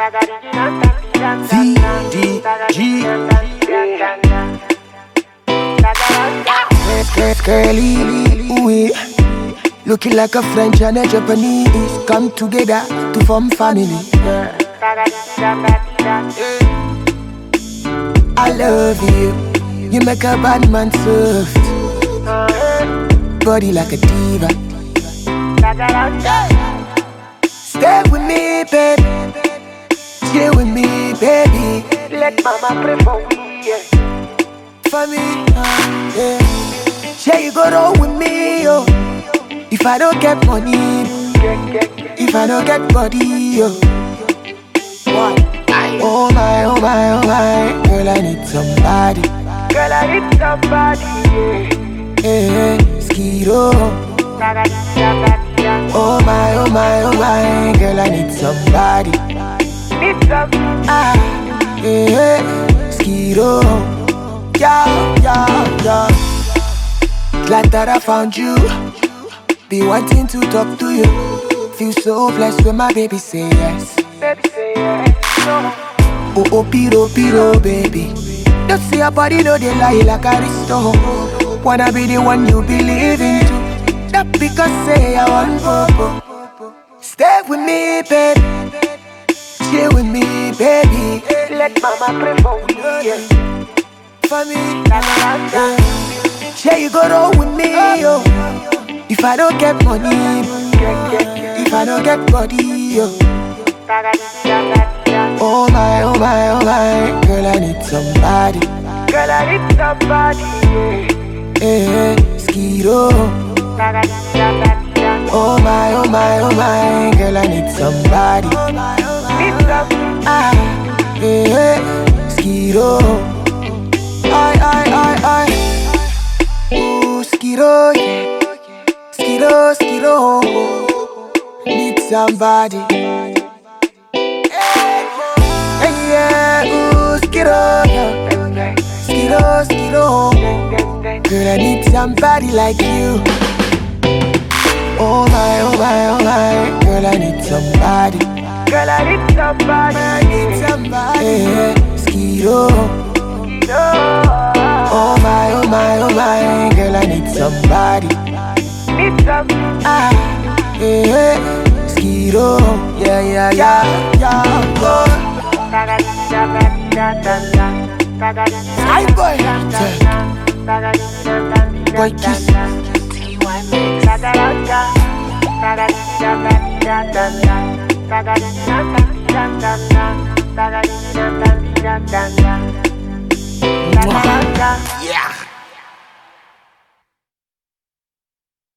Curly, ooh, looking like a French and a Japanese come together to form family. I love you. You make a bad man soft, body like a diva. Stay with me, baby. Stay with me, baby. Let mama pray for me, yeah. For me, yeah. Say you go roll with me, yo. If I don't get money, if I don't get body, yo. What? Oh my, oh my, oh my. Girl, I need somebody. Girl, I need somebody, yeah. Hey, Skiro. Oh my, oh my, oh my. Girl, I need somebody. Need somebody. Hey, Skiro. Yeah, yeah, yeah. Glad that I found you. Be wanting to talk to you. Feel so blessed when my baby say yes. Baby say yes. Oh, oh, piro, piro, baby. Don't see your body, no, they lie like Aristo. Wanna be the one you believe in too. Not because say I want popo. Stay with me, baby. Stay with me, baby. Let mama pray for me, yeah. For me, yeah. Say you go roll with me, yo. If I don't get money, if I don't get body, yo. Oh my, oh my, oh my. Girl, I need somebody. Girl, I need somebody, yeah. Hey, Skiro. Oh my, oh my, oh my. Girl, I need somebody. Need somebody. Hey, Skiro. I. Ooh, Skiro, yeah. Skiro, Skiro. Need somebody. Hey, yeah, ooh, Skiro, yeah. Skiro, Skiro. Girl, I need somebody like you. Oh my, oh my, oh my. Girl, I need somebody. Girl, I need somebody. I need somebody. Hey, Skiro. Oh my, oh my, oh my. Girl, I need somebody. Need somebody. Hey, Skiro. Yeah, yeah, yeah, yeah. Hi, boy. Boy, kiss. TY Mix. Yeah.